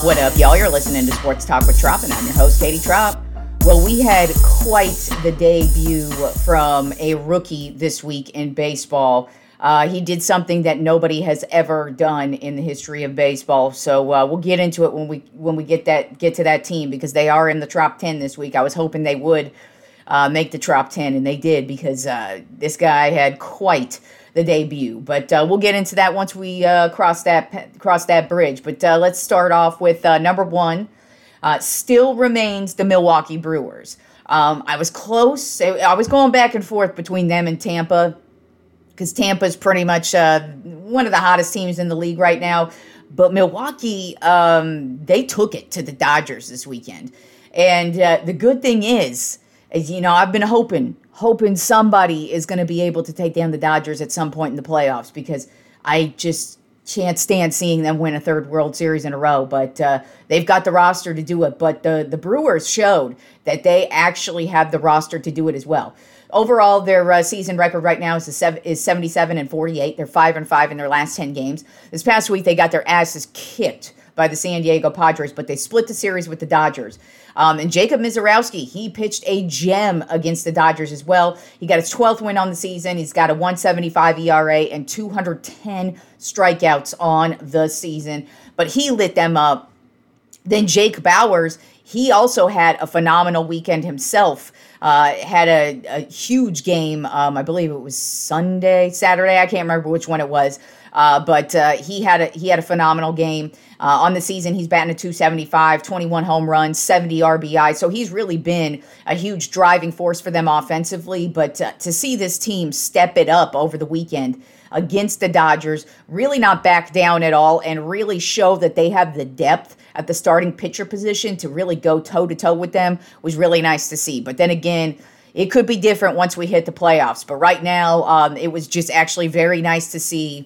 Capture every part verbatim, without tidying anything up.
What up, y'all? You're listening to Sports Talk with Trop, and I'm your host, Katie Trop. Well, we had quite the debut from a rookie this week in baseball. Uh, he did something that nobody has ever done in the history of baseball. So uh, we'll get into it when we when we get that get to that team, because they are in the Trop ten this week. I was hoping they would uh, make the Trop ten, and they did, because uh, this guy had quite the debut. But uh, we'll get into that once we uh, cross that cross that bridge. But uh, let's start off with uh, number one. Uh, still remains the Milwaukee Brewers. Um, I was close. I was going back and forth between them and Tampa, because Tampa's pretty much uh, one of the hottest teams in the league right now. But Milwaukee, um, they took it to the Dodgers this weekend. And uh, the good thing is, is, you know, I've been hoping, hoping somebody is going to be able to take down the Dodgers at some point in the playoffs, because I just can't stand seeing them win a third World Series in a row. But uh, they've got the roster to do it. But the, the Brewers showed that they actually have the roster to do it as well. Overall, their uh, season record right now is, a sev- is seventy-seven and forty-eight. They're five and five in their last ten games. This past week, they got their asses kicked by the San Diego Padres, but they split the series with the Dodgers. Um, and Jacob Misiorowski, he pitched a gem against the Dodgers as well. He got his twelfth win on the season. He's got a one seventy-five E R A and two hundred ten strikeouts on the season. But he lit them up. Then Jake Bauers, he also had a phenomenal weekend himself. Uh, had a, a huge game. Um, I believe it was Sunday, Saturday. I can't remember which one it was. Uh, but uh, he had a he had a phenomenal game. Uh, on the season, he's batting a two seventy-five, twenty-one home runs, seventy R B I. So he's really been a huge driving force for them offensively. But uh, to see this team step it up over the weekend against the Dodgers, really not back down at all, and really show that they have the depth at the starting pitcher position to really go toe-to-toe with them, was really nice to see. But then again, it could be different once we hit the playoffs. But right now, um, it was just actually very nice to see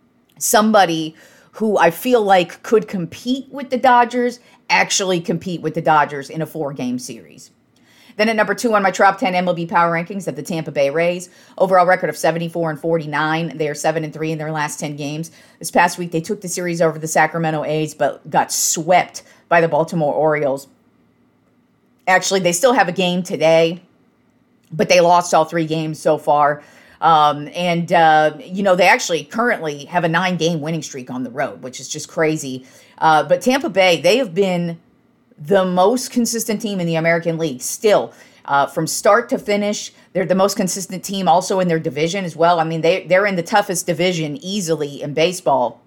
somebody who I feel like could compete with the Dodgers actually compete with the Dodgers in a four-game series. Then at number two on my Trop ten M L B Power Rankings of the Tampa Bay Rays. Overall record of seventy-four and forty-nine. They are seven and three in their last ten games. This past week, they took the series over the Sacramento A's, but got swept by the Baltimore Orioles. Actually, they still have a game today, but they lost all three games so far. Um, and, uh, you know, they actually currently have a nine-game winning streak on the road, which is just crazy. Uh, but Tampa Bay, they have been the most consistent team in the American League still. Uh, from start to finish, they're the most consistent team also in their division as well. I mean, they, they're in the toughest division easily in baseball,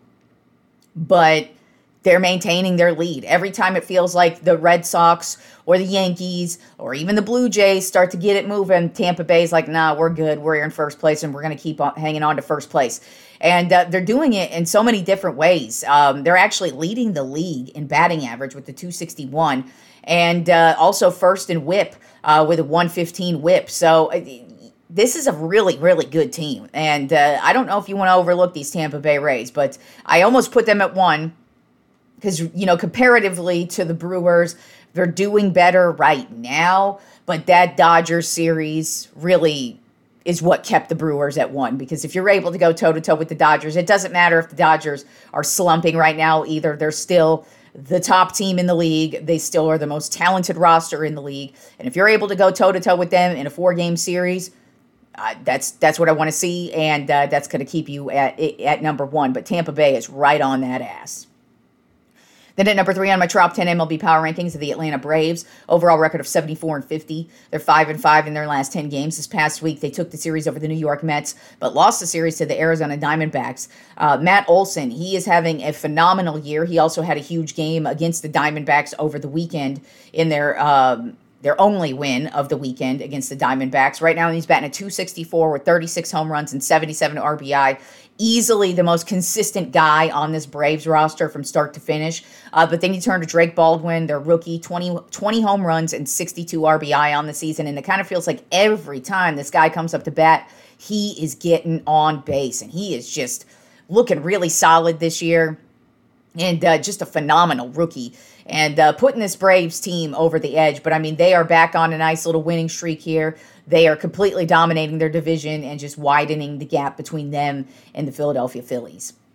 but they're maintaining their lead. Every time it feels like the Red Sox or the Yankees or even the Blue Jays start to get it moving, Tampa Bay's like, nah, we're good. We're in first place, and we're going to keep on hanging on to first place. And uh, they're doing it in so many different ways. Um, they're actually leading the league in batting average with the two sixty-one, and uh, also first in whip uh, with a one fifteen whip. So uh, this is a really, really good team. And uh, I don't know if you want to overlook these Tampa Bay Rays, but I almost put them at one, because, you know, comparatively to the Brewers, they're doing better right now. But that Dodgers series really is what kept the Brewers at one. Because if you're able to go toe-to-toe with the Dodgers, it doesn't matter if the Dodgers are slumping right now either. They're still the top team in the league. They still are the most talented roster in the league. And if you're able to go toe-to-toe with them in a four-game series, uh, that's that's what I want to see. And uh, that's going to keep you at, at number one. But Tampa Bay is right on that ass. Then at number three on my Trop ten M L B Power Rankings of the Atlanta Braves. Overall record of seventy-four and fifty. They're five and five in their last ten games. This past week, they took the series over the New York Mets, but lost the series to the Arizona Diamondbacks. Uh, Matt Olson, he is having a phenomenal year. He also had a huge game against the Diamondbacks over the weekend in their um, their only win of the weekend against the Diamondbacks. Right now, he's batting a two sixty-four with thirty-six home runs and seventy-seven R B I. Easily the most consistent guy on this Braves roster from start to finish. Uh, but then you turn to Drake Baldwin, their rookie, twenty, twenty home runs and sixty-two R B I on the season. And it kind of feels like every time this guy comes up to bat, he is getting on base. And he is just looking really solid this year. And uh, just a phenomenal rookie. And uh, putting this Braves team over the edge. But, I mean, they are back on a nice little winning streak here. They are completely dominating their division and just widening the gap between them and the Philadelphia Phillies.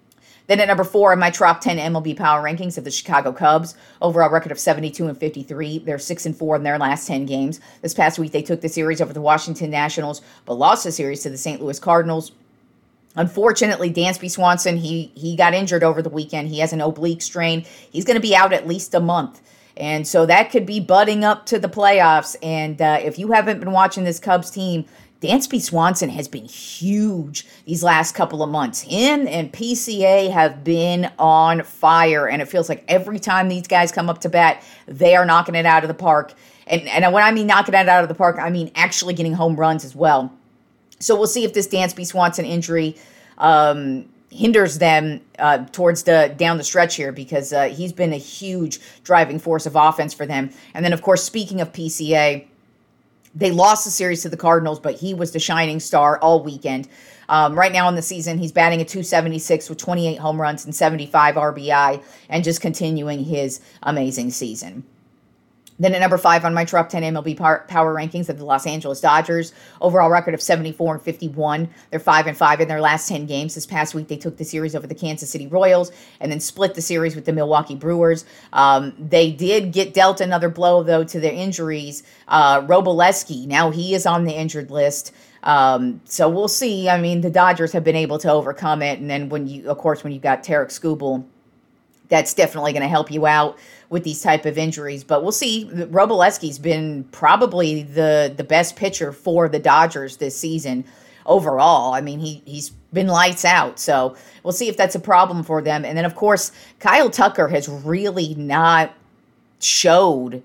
Then at number four in my top ten M L B power rankings of the Chicago Cubs, overall record of seventy-two and fifty-three. They're six and four in their last ten games. This past week, they took the series over the Washington Nationals, but lost the series to the Saint Louis Cardinals. Unfortunately, Dansby Swanson, he he got injured over the weekend. He has an oblique strain. He's going to be out at least a month. And so that could be budding up to the playoffs. And uh, if you haven't been watching this Cubs team, Dansby Swanson has been huge these last couple of months. Him and P C A have been on fire, and it feels like every time these guys come up to bat, they are knocking it out of the park. And, and when I mean knocking it out of the park, I mean actually getting home runs as well. So we'll see if this Dansby Swanson injury um, hinders them uh, towards the down the stretch here, because uh, he's been a huge driving force of offense for them. And then, of course, speaking of P C A, they lost the series to the Cardinals, but he was the shining star all weekend. Um, right now in the season, he's batting at two seventy-six with twenty-eight home runs and seventy-five R B I, and just continuing his amazing season. Then at number five on my top ten M L B power, power rankings of the Los Angeles Dodgers, overall record of seventy-four and fifty-one. They're five and five in their last ten games. This past week, they took the series over the Kansas City Royals and then split the series with the Milwaukee Brewers. Um, they did get dealt another blow, though, to their injuries. Uh, Roboleski, now he is on the injured list. Um, so we'll see. I mean, the Dodgers have been able to overcome it. And then when you, of course, when you've got Tarek Skubal, that's definitely going to help you out with these type of injuries. But we'll see. Roboleski's been probably the the best pitcher for the Dodgers this season overall. I mean, he, he's been lights out. So we'll see if that's a problem for them. And then, of course, Kyle Tucker has really not showed,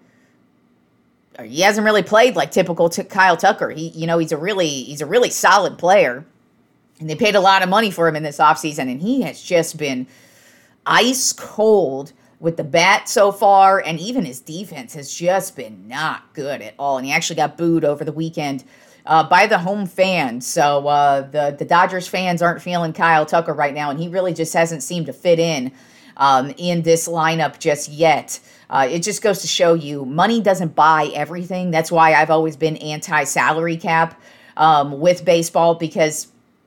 or he hasn't really played like typical t- Kyle Tucker. He, you know, he's a really he's a really solid player. And they paid a lot of money for him in this offseason, and he has just been ice cold with the bat so far, and even his defense has just been not good at all. And he actually got booed over the weekend uh, by the home fans. So uh, the, the Dodgers fans aren't feeling Kyle Tucker right now, and he really just hasn't seemed to fit in um, in this lineup just yet. Uh, it just goes to show you, money doesn't buy everything. That's why I've always been anti-salary cap um, with baseball, because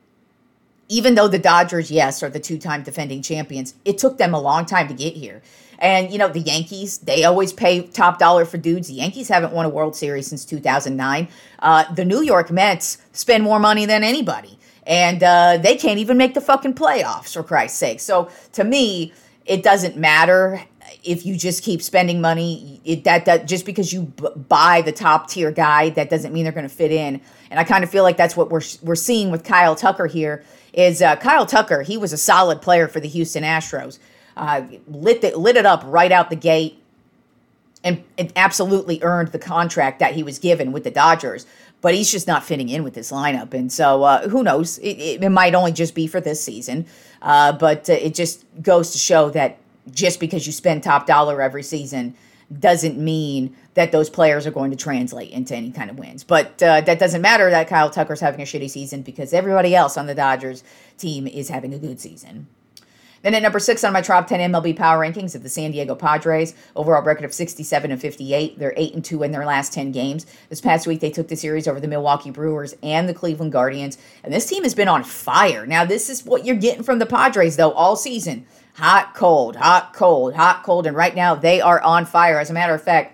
even though the Dodgers, yes, are the two-time defending champions, it took them a long time to get here. And, you know, the Yankees, they always pay top dollar for dudes. The Yankees haven't won a World Series since two thousand nine. Uh, the New York Mets spend more money than anybody. And uh, they can't even make the fucking playoffs, for Christ's sake. So, to me, it doesn't matter if you just keep spending money. It, that, that just because you b- buy the top-tier guy, that doesn't mean they're going to fit in. And I kind of feel like that's what we're we're seeing with Kyle Tucker here. Is uh, Kyle Tucker, he was a solid player for the Houston Astros. Uh, lit, the, lit it up right out the gate, and, and absolutely earned the contract that he was given with the Dodgers. But he's just not fitting in with this lineup. And so uh, who knows? It, it, it might only just be for this season. Uh, but uh, it just goes to show that just because you spend top dollar every season doesn't mean that those players are going to translate into any kind of wins. But uh, that doesn't matter that Kyle Tucker's having a shitty season, because everybody else on the Dodgers team is having a good season. Then at number six on my top ten M L B power rankings of the San Diego Padres, overall record of sixty-seven and fifty-eight. They're eight and two in their last ten games. This past week, they took the series over the Milwaukee Brewers and the Cleveland Guardians. And this team has been on fire. Now, this is what you're getting from the Padres, though, all season. Hot, cold, hot, cold, hot, cold. And right now, they are on fire. As a matter of fact,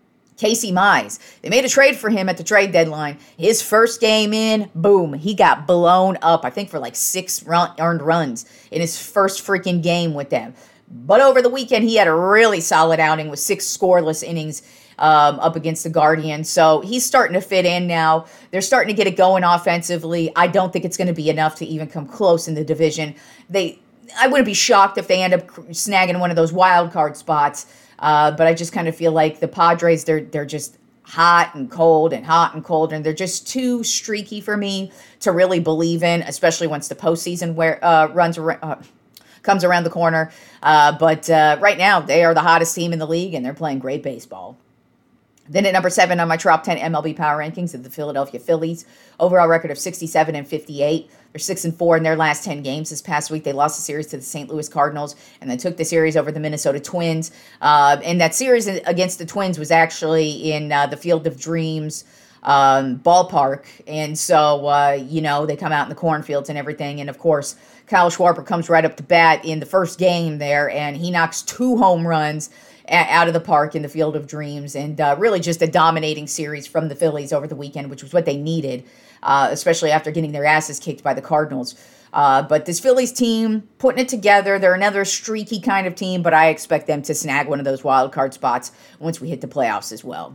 Casey Mize, they made a trade for him at the trade deadline. His first game in, boom, he got blown up, I think, for like six run, earned runs in his first freaking game with them. But over the weekend, he had a really solid outing with six scoreless innings um, up against the Guardians. So he's starting to fit in now. They're starting to get it going offensively. I don't think it's going to be enough to even come close in the division. They, I wouldn't be shocked if they end up snagging one of those wild card spots. Uh, but I just kind of feel like the Padres, they're they're just hot and cold and hot and cold, and they're just too streaky for me to really believe in, especially once the postseason where uh, runs uh, comes around the corner. Uh, but uh, right now, they are the hottest team in the league, and they're playing great baseball. Then at number seven on my top ten M L B power rankings of the Philadelphia Phillies, overall record of sixty-seven and fifty-eight. They're six and four in their last ten games. This past week, they lost the series to the Saint Louis Cardinals, and then took the series over the Minnesota Twins. Uh, and that series against the Twins was actually in uh, the Field of Dreams um, ballpark. And so, uh, you know, they come out in the cornfields and everything. And, of course, Kyle Schwarber comes right up to bat in the first game there, and he knocks two home runs out of the park in the Field of Dreams, and uh, really just a dominating series from the Phillies over the weekend, which was what they needed, uh, especially after getting their asses kicked by the Cardinals. Uh, but this Phillies team, putting it together, they're another streaky kind of team, but I expect them to snag one of those wild card spots once we hit the playoffs as well.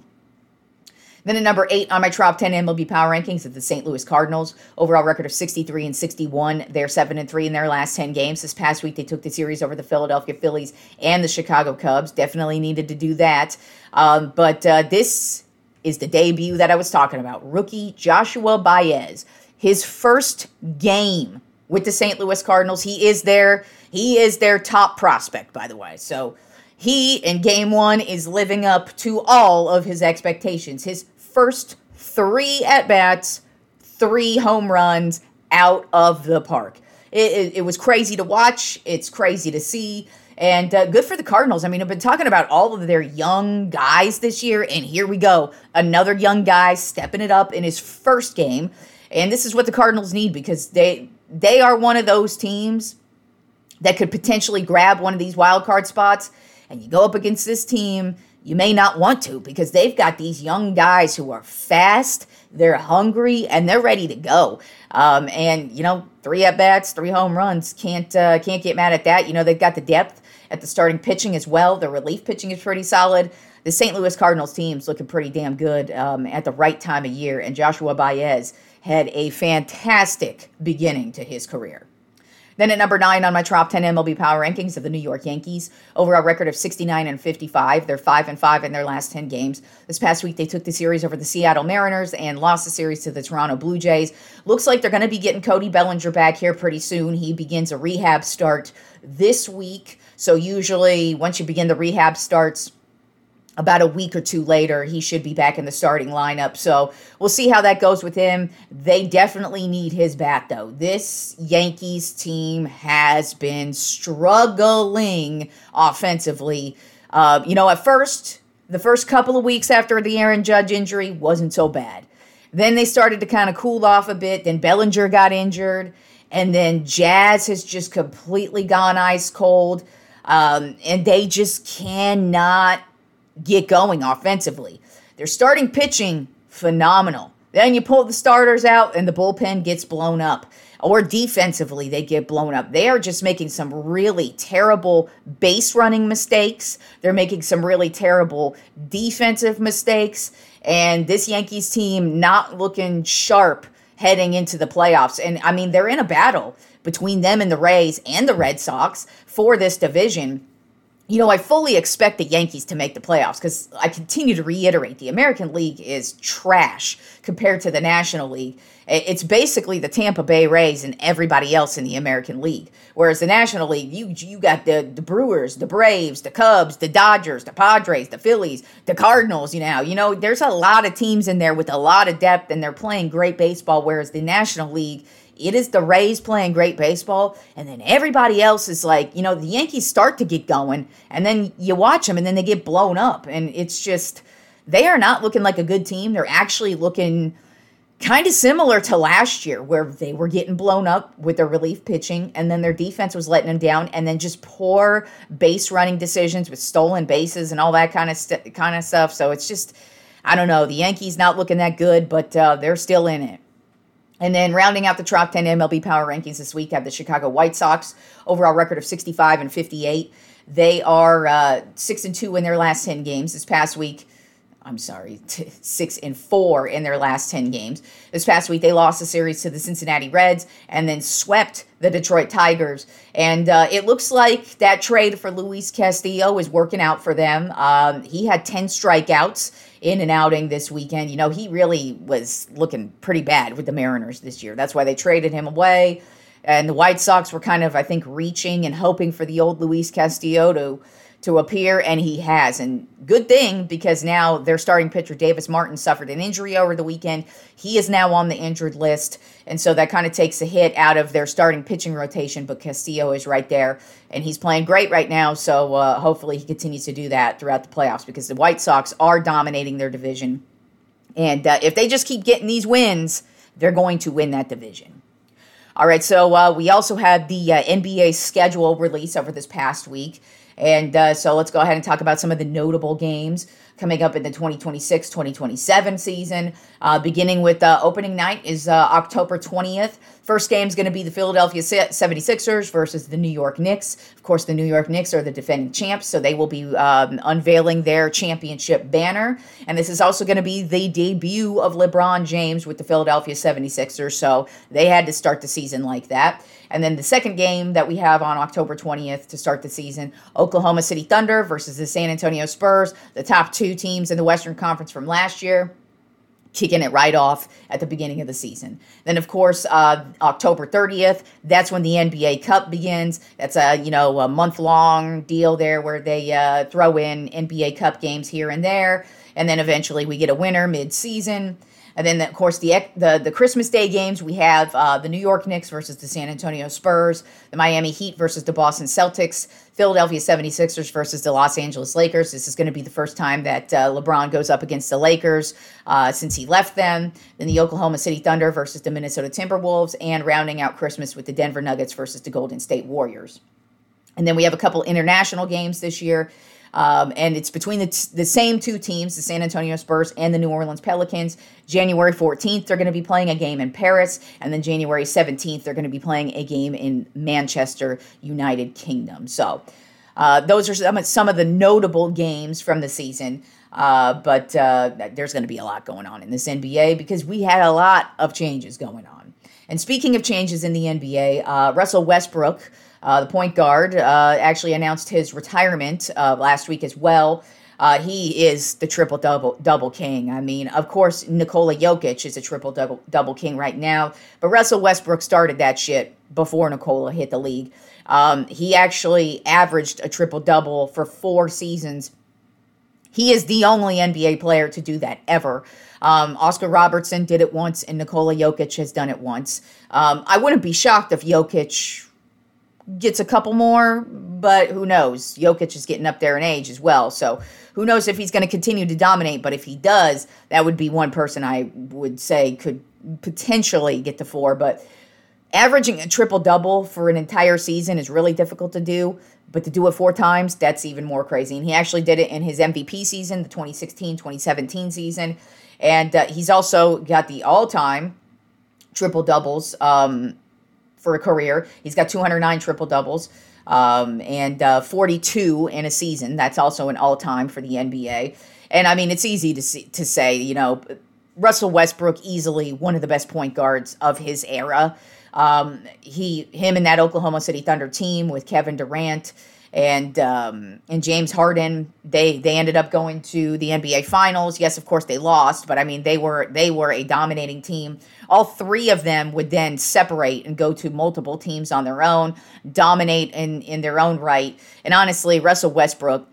Then at number eight on my top ten M L B power rankings is the Saint Louis Cardinals. Overall record of sixty-three and sixty-one. They're seven and three in their last ten games. This past week they took the series over the Philadelphia Phillies and the Chicago Cubs. Definitely needed to do that. Um, but uh, this is the debut that I was talking about. Rookie Joshua Baez. His first game with the Saint Louis Cardinals. He is their, he is their top prospect, by the way. So he, in game one, is living up to all of his expectations. His first three at-bats, three home runs out of the park. It, it, it was crazy to watch. It's crazy to see. And uh, good for the Cardinals. I mean, I've been talking about all of their young guys this year, and here we go. Another young guy stepping it up in his first game. And this is what the Cardinals need, because they they are one of those teams that could potentially grab one of these wild card spots. And you go up against this team, you may not want to, because they've got these young guys who are fast, they're hungry, and they're ready to go. Um, and, you know, three at-bats, three home runs, can't uh, can't get mad at that. You know, they've got the depth at the starting pitching as well. The relief pitching is pretty solid. The Saint Louis Cardinals team's looking pretty damn good um, at the right time of year, and Joshua Baez had a fantastic beginning to his career. Then at number nine on my top ten M L B power rankings of the New York Yankees, overall record of sixty-nine and fifty-five. They're five and five in their last ten games. This past week, they took the series over the Seattle Mariners and lost the series to the Toronto Blue Jays. Looks like they're going to be getting Cody Bellinger back here pretty soon. He begins a rehab start this week. So usually, once you begin the rehab starts, about a week or two later, he should be back in the starting lineup. So we'll see how that goes with him. They definitely need his bat, though. This Yankees team has been struggling offensively. Uh, you know, at first, the first couple of weeks after the Aaron Judge injury wasn't so bad. Then they started to kind of cool off a bit. Then Bellinger got injured. And then Jazz has just completely gone ice cold. Um, and they just cannot get going offensively. Their starting pitching, phenomenal. Then you pull the starters out and the bullpen gets blown up. Or defensively, they get blown up. They are just making some really terrible base running mistakes. They're making some really terrible defensive mistakes. And this Yankees team not looking sharp heading into the playoffs. And, I mean, they're in a battle between them and the Rays and the Red Sox for this division. You know, I fully expect the Yankees to make the playoffs, because I continue to reiterate, the American League is trash compared to the National League. It's basically the Tampa Bay Rays and everybody else in the American League. Whereas the National League, you you got the, the Brewers, the Braves, the Cubs, the Dodgers, the Padres, the Phillies, the Cardinals, you know. You know, there's a lot of teams in there with a lot of depth, and they're playing great baseball, whereas the National League, it is the Rays playing great baseball, and then everybody else is like, you know, the Yankees start to get going, and then you watch them, and then they get blown up, and it's just, they are not looking like a good team. They're actually looking kind of similar to last year, where they were getting blown up with their relief pitching, and then their defense was letting them down, and then just poor base running decisions with stolen bases and all that kind of st- kind of stuff. So it's just, I don't know, the Yankees not looking that good, but uh, they're still in it. And then rounding out the top ten M L B power rankings this week have the Chicago White Sox, overall record of sixty-five and fifty-eight. They are uh, six and two in their last ten games. This past week, I'm sorry, t- six and four in their last ten games. This past week, they lost the series to the Cincinnati Reds and then swept the Detroit Tigers. And uh, it looks like that trade for Luis Castillo is working out for them. Um, he had ten strikeouts in an outing this weekend. You know, he really was looking pretty bad with the Mariners this year. That's why they traded him away. And the White Sox were kind of, I think, reaching and hoping for the old Luis Castillo to to appear, and he has. And good thing, because now their starting pitcher, Davis Martin, suffered an injury over the weekend. He is now on the injured list, and so that kind of takes a hit out of their starting pitching rotation, but Castillo is right there, and he's playing great right now, so uh, hopefully he continues to do that throughout the playoffs, because the White Sox are dominating their division. And uh, if they just keep getting these wins, they're going to win that division. All right, so uh, we also had the uh, N B A schedule release over this past week. And uh, so let's go ahead and talk about some of the notable games coming up in the twenty twenty-six twenty twenty-seven season. Uh, beginning with uh, opening night is uh, October twentieth. First game is going to be the Philadelphia seventy-sixers versus the New York Knicks. Of course, the New York Knicks are the defending champs, so they will be um, unveiling their championship banner. And this is also going to be the debut of LeBron James with the Philadelphia seventy-sixers, so they had to start the season like that. And then the second game that we have on October twentieth to start the season, Oklahoma City Thunder versus the San Antonio Spurs, the top two teams in the Western Conference from last year, kicking it right off at the beginning of the season. Then, of course, uh, October thirtieth, that's when the N B A Cup begins. That's a, you know, a month-long deal there where they uh, throw in N B A Cup games here and there, and then eventually we get a winner mid-season. And then, of course, the the, the Christmas Day games, we have uh, the New York Knicks versus the San Antonio Spurs, the Miami Heat versus the Boston Celtics, Philadelphia seventy-sixers versus the Los Angeles Lakers. This is going to be the first time that uh, LeBron goes up against the Lakers uh, since he left them. Then the Oklahoma City Thunder versus the Minnesota Timberwolves, and rounding out Christmas with the Denver Nuggets versus the Golden State Warriors. And then we have a couple international games this year. Um, and it's between the, t- the same two teams, the San Antonio Spurs and the New Orleans Pelicans. January fourteenth, they're going to be playing a game in Paris. And then January seventeenth, they're going to be playing a game in Manchester, United Kingdom. So uh, those are some, some of the notable games from the season. Uh, but uh, there's going to be a lot going on in this N B A because we had a lot of changes going on. And speaking of changes in the N B A, uh, Russell Westbrook, Uh, the point guard, uh, actually announced his retirement uh, last week as well. Uh, he is the triple-double double king. I mean, of course, Nikola Jokic is a triple-double double king right now, but Russell Westbrook started that shit before Nikola hit the league. Um, he actually averaged a triple-double for four seasons. He is the only N B A player to do that ever. Um, Oscar Robertson did it once, and Nikola Jokic has done it once. Um, I wouldn't be shocked if Jokic gets a couple more, but who knows? Jokic is getting up there in age as well, so who knows if he's going to continue to dominate, but if he does, that would be one person I would say could potentially get to four, but averaging a triple-double for an entire season is really difficult to do, but to do it four times, that's even more crazy, and he actually did it in his M V P season, the twenty sixteen twenty seventeen season, and uh, he's also got the all-time triple-doubles, um, for a career. He's got two hundred nine triple-doubles um, and uh, forty-two in a season. That's also an all-time for the N B A. And, I mean, it's easy to see, to say, you know, Russell Westbrook, easily one of the best point guards of his era. Um, he, him and that Oklahoma City Thunder team with Kevin Durant and um, and James Harden, they they ended up going to the N B A Finals. Yes, of course they lost, but I mean they were they were a dominating team. All three of them would then separate and go to multiple teams on their own, dominate in in their own right. And honestly, Russell Westbrook,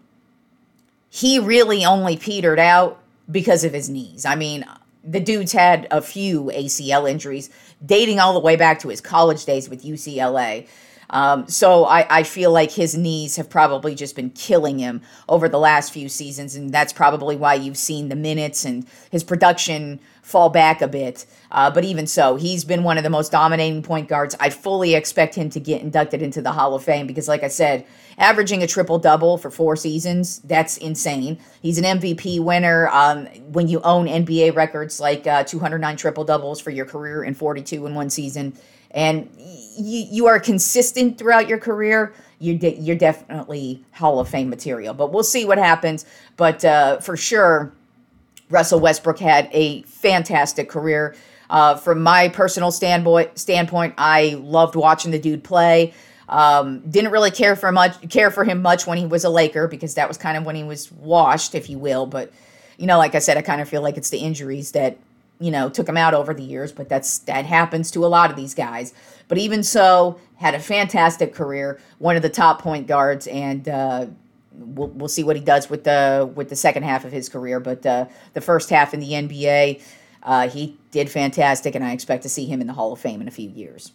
he really only petered out because of his knees. I mean, the dude's had a few A C L injuries dating all the way back to his college days with U C L A. Um, so I, I feel like his knees have probably just been killing him over the last few seasons, and that's probably why you've seen the minutes and his production fall back a bit. Uh, but even so, he's been one of the most dominating point guards. I fully expect him to get inducted into the Hall of Fame because, like I said, averaging a triple-double for four seasons, that's insane. He's an M V P winner. Um, when you own N B A records like uh, two hundred nine triple-doubles for your career and forty-two in one season, and you, you are consistent throughout your career, you're, de- you're definitely Hall of Fame material. But we'll see what happens. But uh, for sure, Russell Westbrook had a fantastic career. Uh, from my personal standpoint, standpoint, I loved watching the dude play. Um, didn't really care for much, care for him much when he was a Laker because that was kind of when he was washed, if you will. But you know, like I said, I kind of feel like it's the injuries that, you know, took him out over the years, but that's that happens to a lot of these guys. But even so, had a fantastic career, one of the top point guards, and uh, we'll we'll see what he does with the with the second half of his career. But uh, the first half in the N B A, uh, he did fantastic, and I expect to see him in the Hall of Fame in a few years.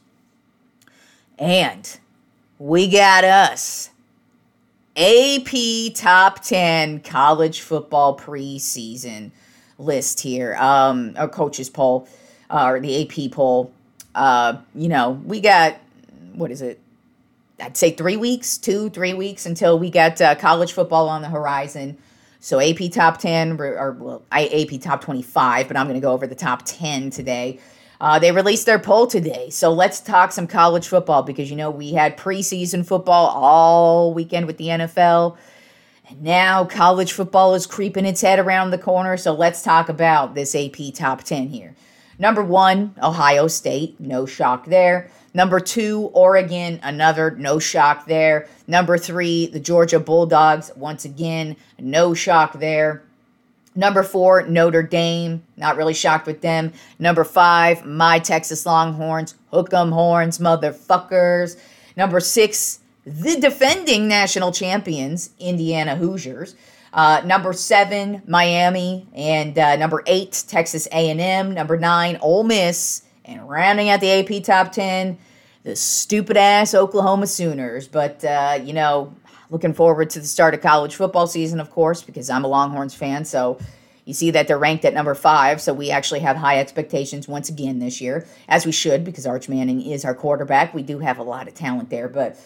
And we got us A P Top ten College Football Preseason. list here, um, or coaches poll, uh, or the A P poll. Uh, you know, we got, what is it? I'd say three weeks, two, three weeks until we get uh, college football on the horizon. So A P top ten, or well, A P top twenty-five, but I'm going to go over the top ten today. Uh, they released their poll today. So let's talk some college football because, you know, we had preseason football all weekend with the N F L. And now college football is creeping its head around the corner. So let's talk about this A P top ten here. Number one, Ohio State. No shock there. Number two, Oregon. Another no shock there. Number three, the Georgia Bulldogs. Once again, no shock there. Number four, Notre Dame. Not really shocked with them. Number five, my Texas Longhorns. Hook 'em horns, motherfuckers. Number six, the defending national champions, Indiana Hoosiers. Uh, number seven, Miami. And uh, number eight, Texas A and M. Number nine, Ole Miss. And rounding out the A P top ten, the stupid-ass Oklahoma Sooners. But, uh, you know, looking forward to the start of college football season, of course, because I'm a Longhorns fan. So you see that they're ranked at number five. So we actually have high expectations once again this year, as we should, because Arch Manning is our quarterback. We do have a lot of talent there. But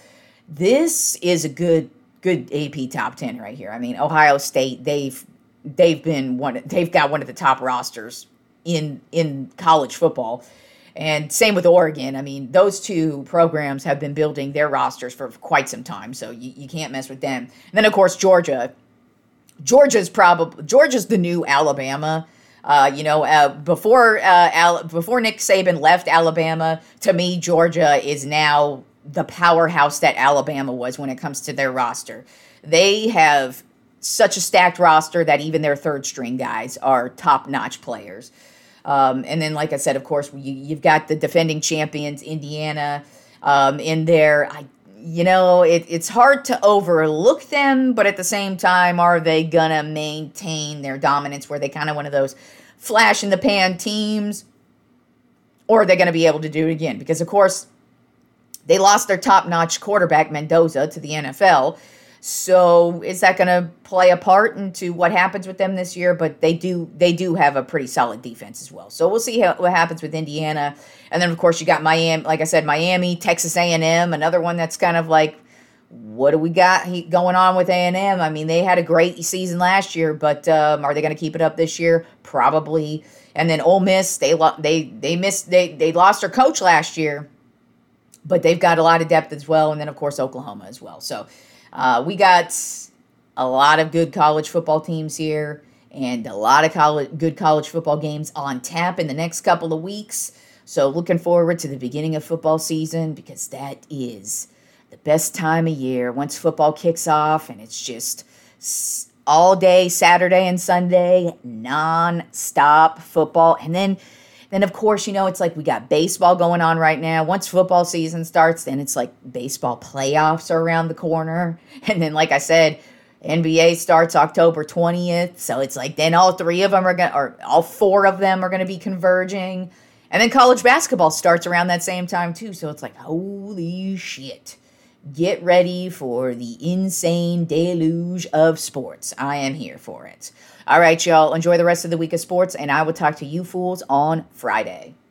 this is a good, good A P top ten right here. I mean, Ohio State, they've they've been one. They've got one of the top rosters in in college football. And same with Oregon. I mean, those two programs have been building their rosters for quite some time, so you, you can't mess with them. And then, of course, Georgia. Georgia's probably Georgia's the new Alabama. Uh, you know, uh, before uh, Al- before Nick Saban left Alabama, to me, Georgia is now the powerhouse that Alabama was when it comes to their roster. They have such a stacked roster that even their third string guys are top-notch players. Um, and then, like I said, of course, you, you've got the defending champions, Indiana, um, in there. I, you know, it, it's hard to overlook them, but at the same time, are they going to maintain their dominance where they kind of one of those flash-in-the-pan teams? Or are they going to be able to do it again? Because, of course, they lost their top-notch quarterback, Mendoza, to the N F L. So is that going to play a part into what happens with them this year? But they do they do have a pretty solid defense as well. So we'll see how, what happens with Indiana. And then, of course, you got Miami, like I said, Miami, Texas A and M, another one that's kind of like, what do we got going on with A and M? I mean, they had a great season last year, but um, are they going to keep it up this year? Probably. And then Ole Miss, they lo- they they missed they they lost their coach last year, but they've got a lot of depth as well. And then, of course, Oklahoma as well. So Uh, we got a lot of good college football teams here and a lot of college, good college football games on tap in the next couple of weeks. So looking forward to the beginning of football season because that is the best time of year once football kicks off and it's just all day Saturday and Sunday, non-stop football. And then Then, of course, you know, it's like we got baseball going on right now. Once football season starts, then it's like baseball playoffs are around the corner. And then, like I said, N B A starts October twentieth. So it's like then all three of them are going to, or all four of them are going to be converging. And then college basketball starts around that same time, too. So it's like, holy shit. Get ready for the insane deluge of sports. I am here for it. All right, y'all. Enjoy the rest of the week of sports, and I will talk to you fools on Friday.